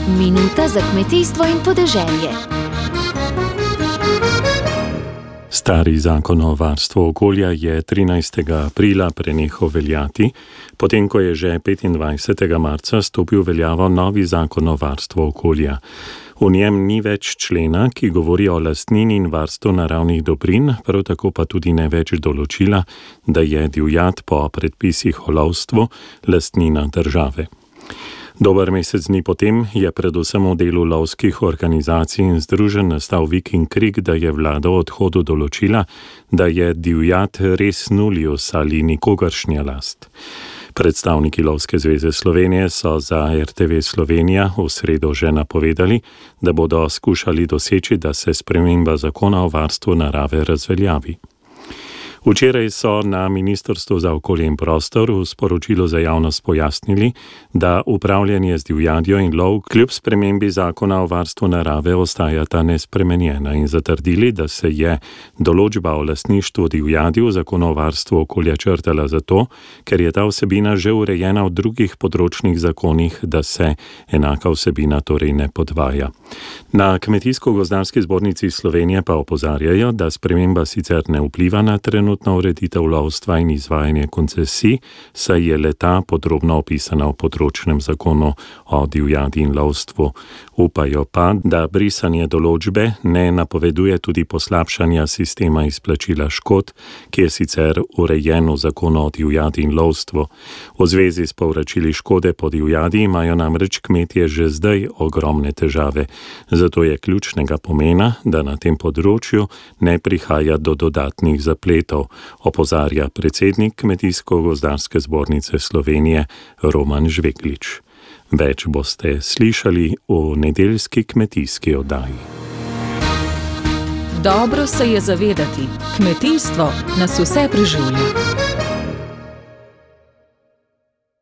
Minuta za kmetijstvo in podeželje. Stari zakon o varstvu okolja je 13. aprila prenehal veljati, potem ko je že 25. marca stopil v veljavo novi zakon o varstvu okolja. V njem ni več člena, ki govori o lastnini in varstvu naravnih dobrin, prav tako pa tudi ne več določila, da je divjad po predpisih o lovstvu lastnina države. Dober mesec dni potem je predvsem v delu lovskih organizacij in združenj nastal vik in krik, da je vlada v odhodu določila, da je divjad res nullius ali nikogaršnja last. Predstavniki Lovske zveze Slovenije so za RTV Slovenija v sredo že napovedali, da bodo skušali doseči, da se sprememba zakona o varstvu narave razveljavi. Včeraj so na Ministrstvu za okolje in prostor v sporočilu za javnost pojasnili, da upravljanje z divjadjo in lov kljub spremembi zakona o varstvu narave ostajata nespremenjena in zatrdili, da se je določba o lastništvu divjadi v zakonu o varstvu okolja črtala zato, ker je ta vsebina že urejena v drugih področnih zakonih, da se enaka vsebina torej ne podvaja. Na Kmetijsko-gozdarski zbornici Slovenije pa opozarjajo, da sprememba sicer ne vpliva na trenutno ureditev lovstva in izvajanje koncesij, saj je le-ta podrobno opisana v področnem zakonu o divjadi in lovstvu. Upajo pa, da brisanje določbe ne napoveduje tudi poslabšanja sistema izplačila škod, ki je sicer urejen v zakonu o divjadi in lovstvu. V zvezi s povračili škode po divjadi imajo namreč kmetje že zdaj ogromne težave, zato je ključnega pomena, da na tem področju ne prihaja do dodatnih zapletov, opozarja predsednik Kmetijsko-gozdarske zbornice Slovenije Roman Žveglič. Več boste slišali v nedeljski kmetijski oddaji. Dobro se je zavedati, kmetijstvo nas vse preživlja.